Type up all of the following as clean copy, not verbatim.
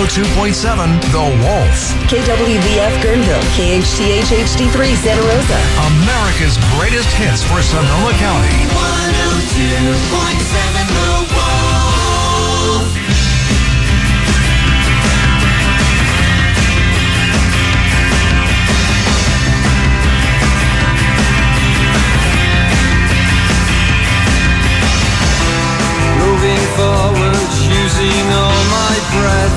102.7 The Wolf. KWVF Guerneville, KHTH HD3 Santa Rosa. America's greatest hits for Sonoma County. 102.7 The Wolf. Moving forward, using all my breath.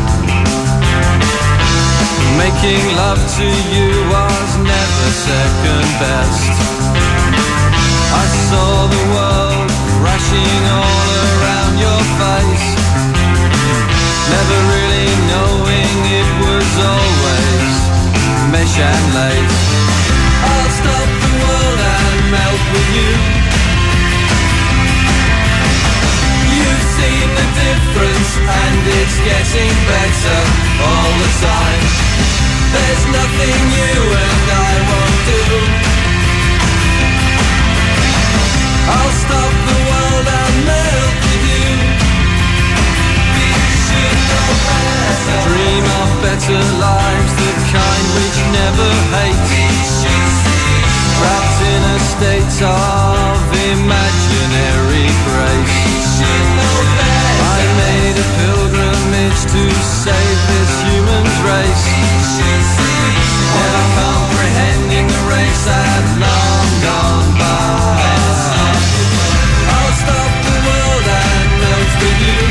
Making love to you was never second best. I saw the world crashing all around your face, never really knowing it was always mesh and lace. I'll stop the world and melt with you. You've seen the difference and it's getting better all the time. There's nothing you and I won't do. I'll stop the world and melt with you. We should know better. Dream of better lives, the kind which never hate. Trapped in a state of imaginary grace. I made a pilgrimage to save this human race. Never comprehending the race had long gone by. I'll stop the world and melt with you.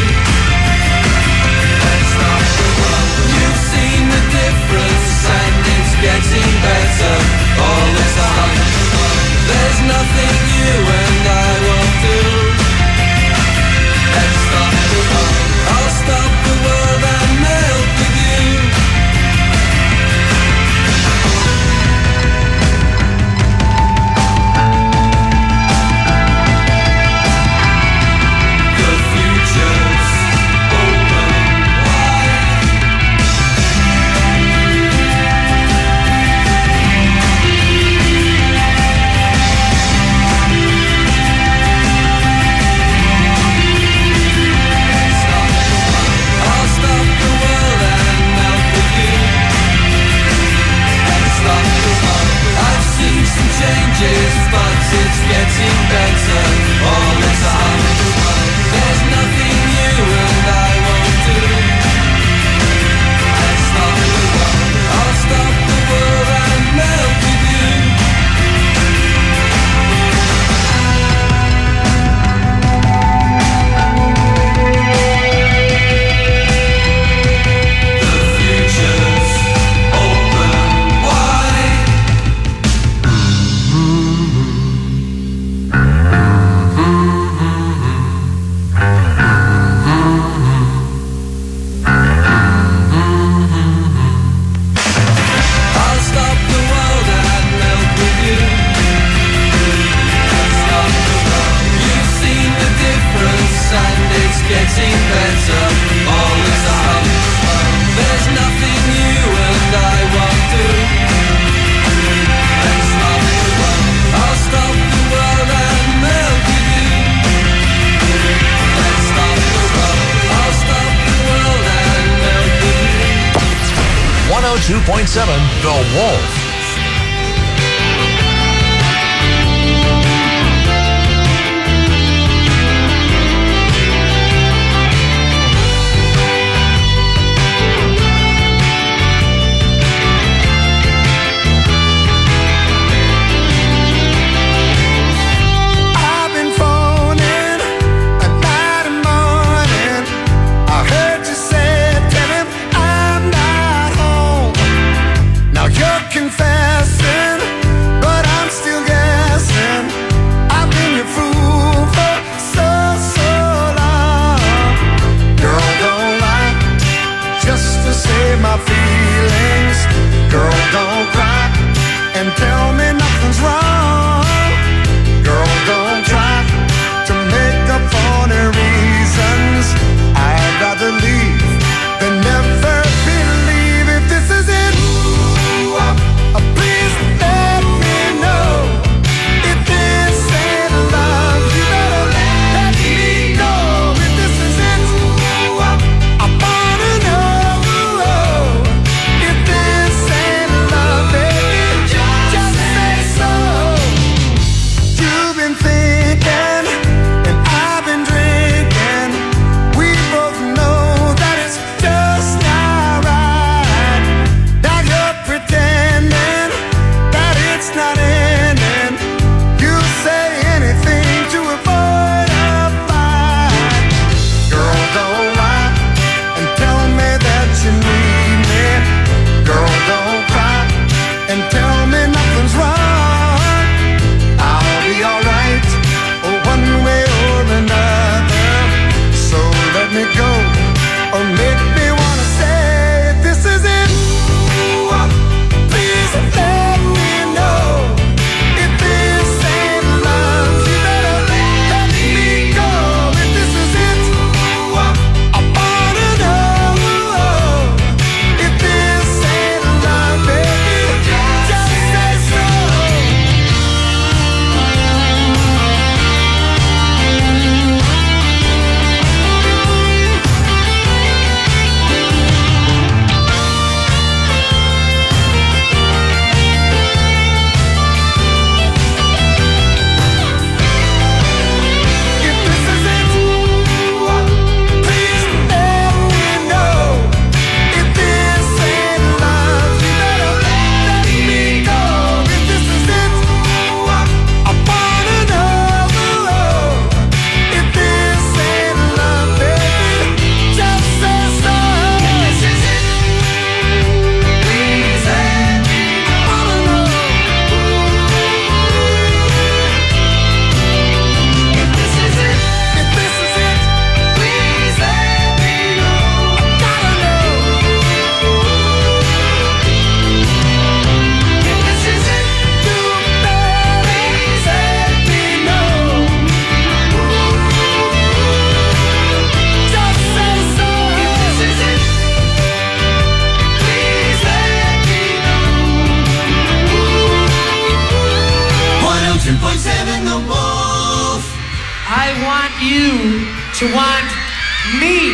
Let's stop the world. You've seen the difference and it's getting better all the time. There's nothing you and I won't do. Let's stop the world. I'll stop the world and melt with you. The future's open wide. I'll stop the world and melt with you. Let's stop the world. I've seen some changes, but it's getting better all the time. There's nothing you and I won't do. Let's stop the world. I'll stop the world and melt with you. The future's open wide. I'll stop the world and melt with you. Let's stop the world. You've seen the difference and it's getting better all the time. There's nothing you and I won't do. Let's stop the world. I'll stop the world and melt with you. Let's stop the world. I'll stop the world and melt with you. 102.7 The Wolf. I've been phoning at night and morning. I heard you say, tell him I'm not home. Now you're confused. 102.7 The Wolf. I want you to want me.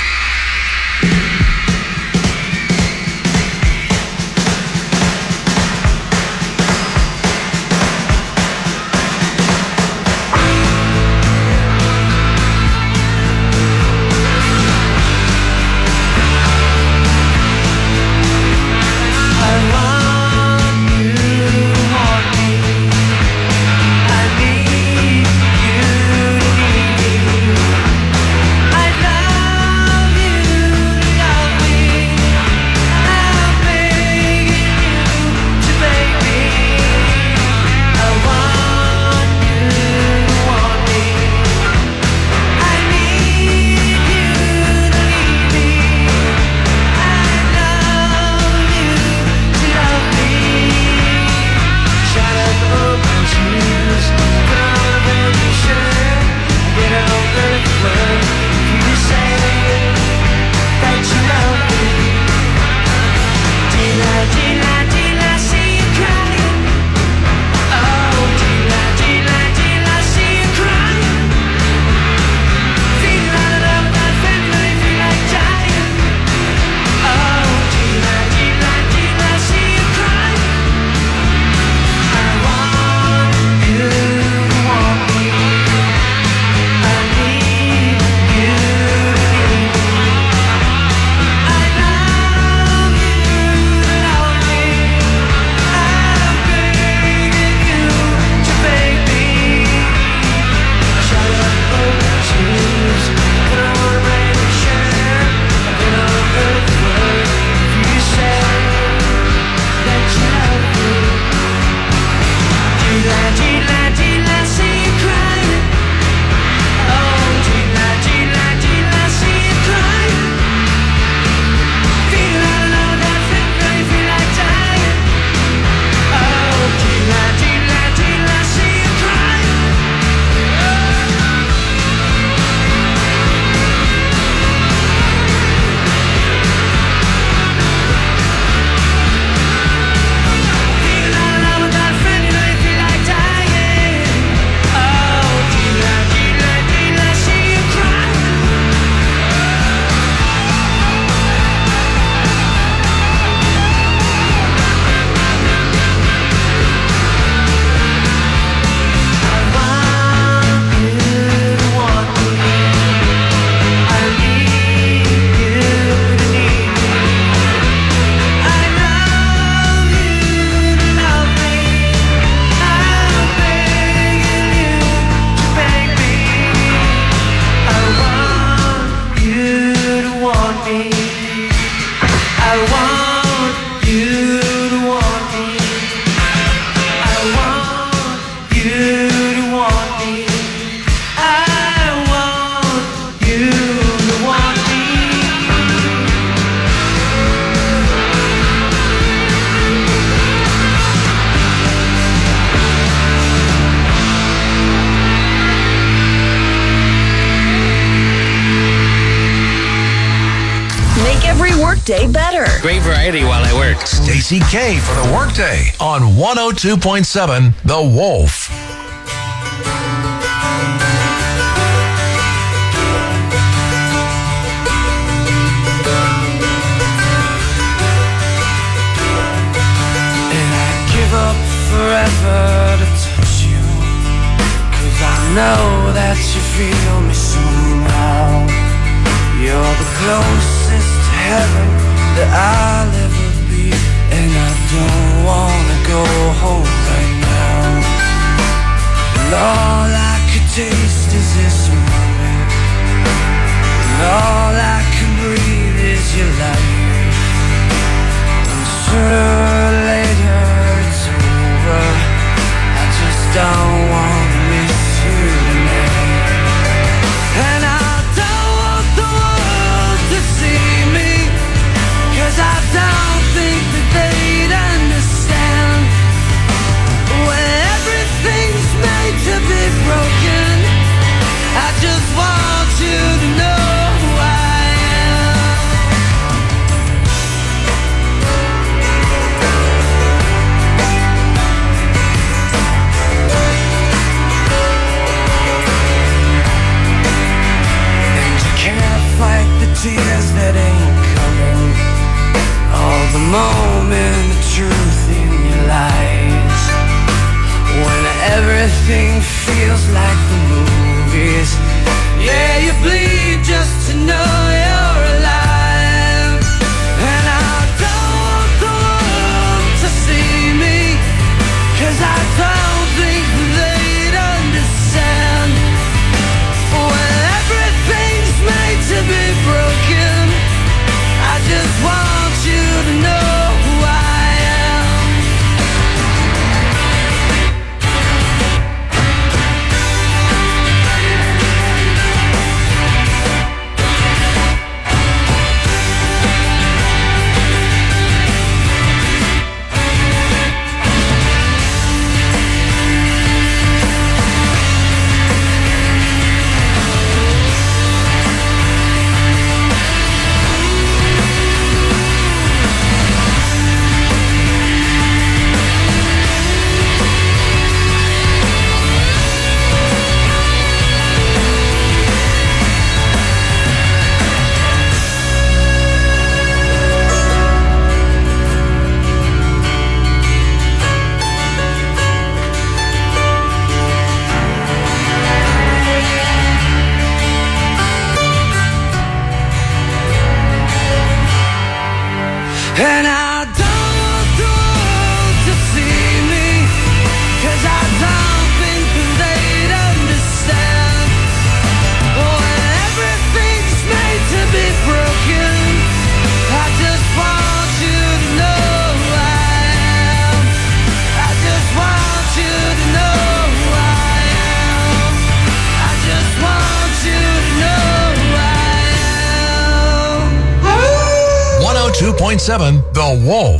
Day better. Great variety while I work. Stacey K for the Workday on 102.7 The Wolf. And I'd give up forever to touch you, 'cause I know that you feel me somehow. You're the closest heaven that I'll ever be, and I don't wanna go home right now. And all I could taste is this moment, and all I can breathe is your life. And sooner or later it's over, I just don't wanna miss you tonight. And I don't want the world to see me, 'cause I don't think that they'd understand. When everything's made to be broken, I just want you to know who I am. everything feels like the movies. Yeah, you bleed just to know you're alive. And I don't want the world to see me, 'cause I don't think they'd understand. When everything's made to be broken, I just want you to know who I am. And I don't want the world to see me, 'cause I don't think they'd understand. When everything's made to be broken, I just want you to know who I am. I just want you to know who I am. I just want you to know who I am. 102.7 The Wolf.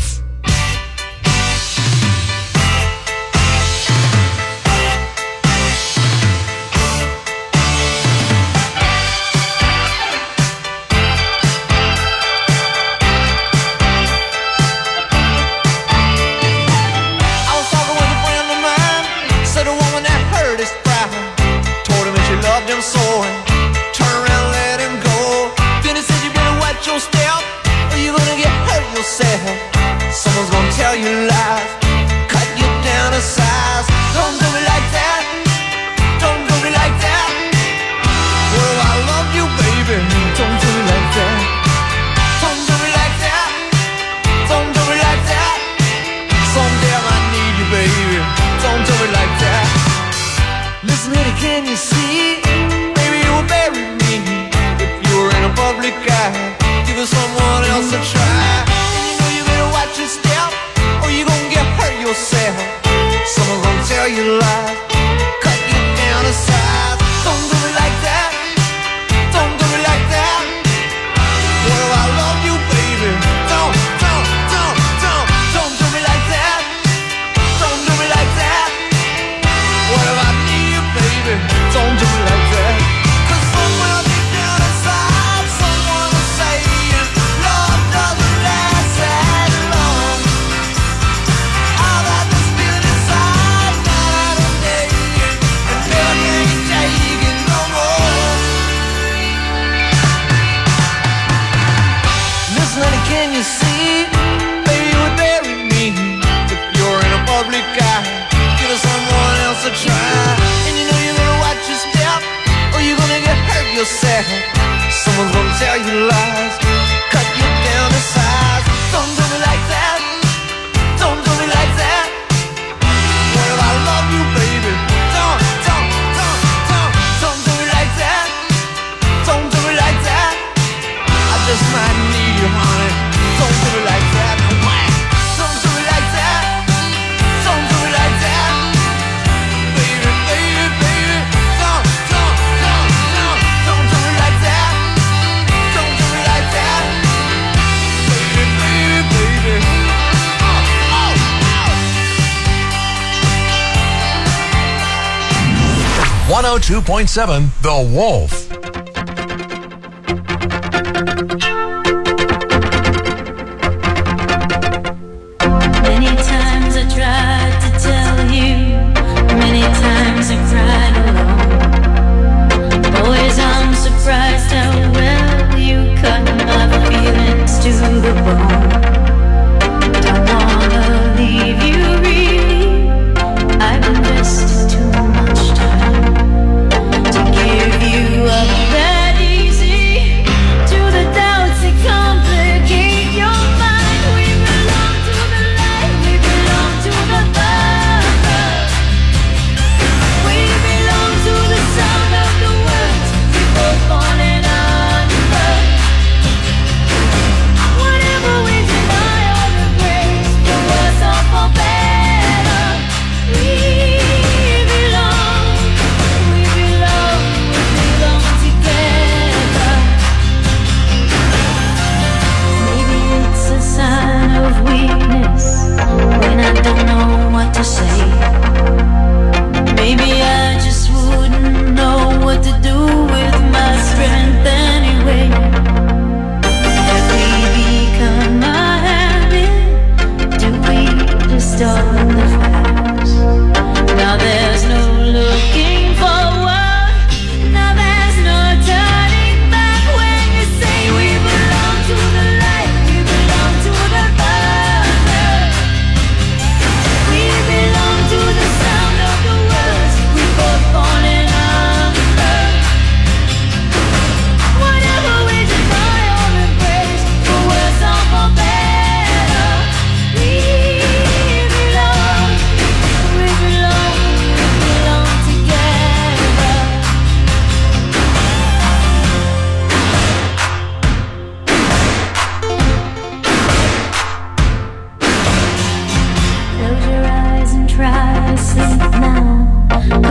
I was talking with a friend of mine, said a woman that hurt his pride, told him that she loved him so, and turned around and let him go. Then he said, you better watch your step, or you're gonna get hurt yourself. Someone's gonna tell you lies, cut you down to size. Don't do me like that, don't do me like that. Well, I love you, baby, don't do me like that. Don't do me like that, don't do me like that. Someday I might need you, baby, don't do me like that. Listen, honey, can you see? Maybe you will bury me if you were in a public eye. Give it someone else a try. And you know you better watch your step, or you're gonna get hurt yourself. Someone's gonna tell you lies, cut you down to size. Don't do me like that, don't do me like that. Well, I love you, baby, don't do me like that. Don't do me like that. What if I need you, baby? Don't do me like that. 'Cause somewhere deep down inside, someone is saying love doesn't last that long. I've got this feeling inside, night and day, and never can take it no more. Listen, honey, can you see? Baby, you would bury me if you're in a public eye. Give it someone else a try. And you know you better watch your step, or you're gonna get hurt yourself. Someone's gonna tell you lies, cut you down to size. Don't do me like that, don't do me like that. Well, I love you, baby, don't do me like that. Don't do me like that. I just might need you, honey. Don't do me like that. Don't do me like that. Don't do me like that. Baby, baby, baby. Don't do me like that. Don't do me like that. Baby, baby, baby. 102.7 The Wolf. Many times I tried to tell you, many times I cried alone. Always I'm surprised how well you cut my feelings to the bone. Don't wanna leave you, really, I've invested too much.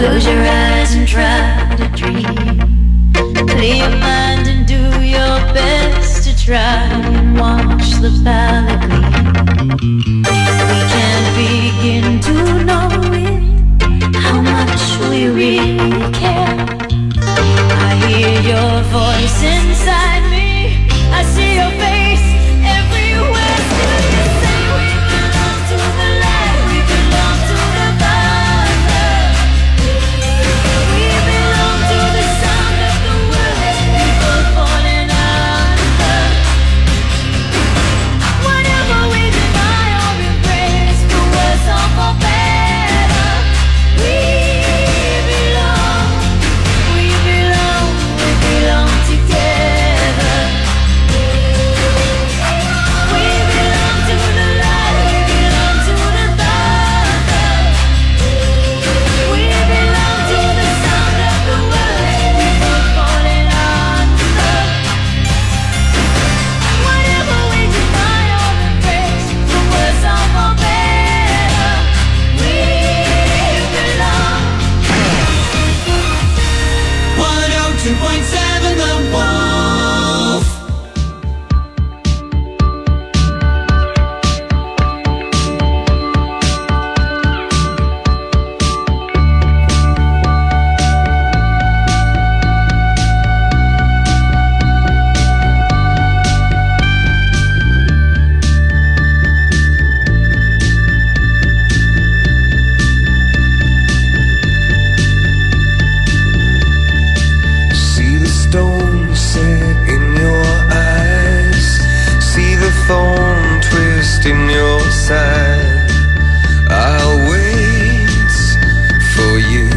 Close your eyes and try to dream. Clear your mind and do your best to try and watch the palette gleam. We can't begin to know it, how much we really care. I hear your voice inside me, I see your face everywhere. Still you say we belong to the light, we belong to the Father. We belong to the sound of the words, people falling under. Whatever we deny or embrace, for worse or for better, we belong together. We belong to the light, we belong to the Father. We belong to the sound of the words, people falling under. Whatever we deny or embrace, for worse or for better, we belong. 102.7 The Wolf. See the stone set in your eyes, see the thorn twist in your side. I'll wait for you.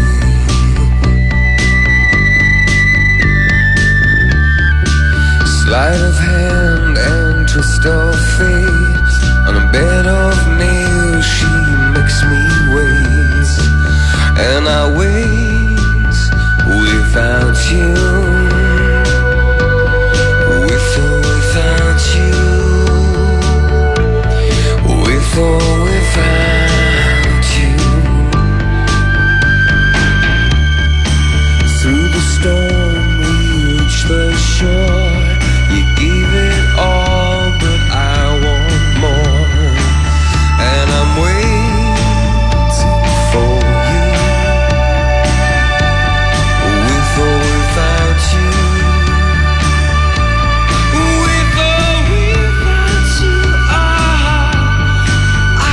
Sleight of hand and twist of fate, on a bed of nails she makes me wait, and I wait without you, with or without you, with or without you. Through the storm we reach the shore. You gave it all, but I want more, and I'm waiting for you, with or without you, with or without you. I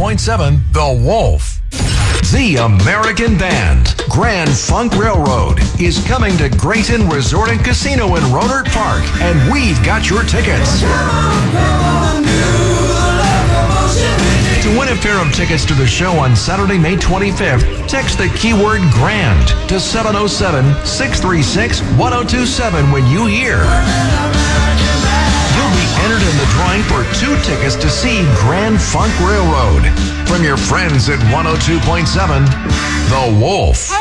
102.7 The Wolf. The American band, Grand Funk Railroad, is coming to Grayton Resort and Casino in Rohnert Park, and we've got your tickets. To win a pair of tickets to the show on Saturday, May 25th, text the keyword GRAND to 707-636-1027 when you hear. You'll be entered in the drawing for 2 tickets to see Grand Funk Railroad. From your friends at 102.7 The Wolf.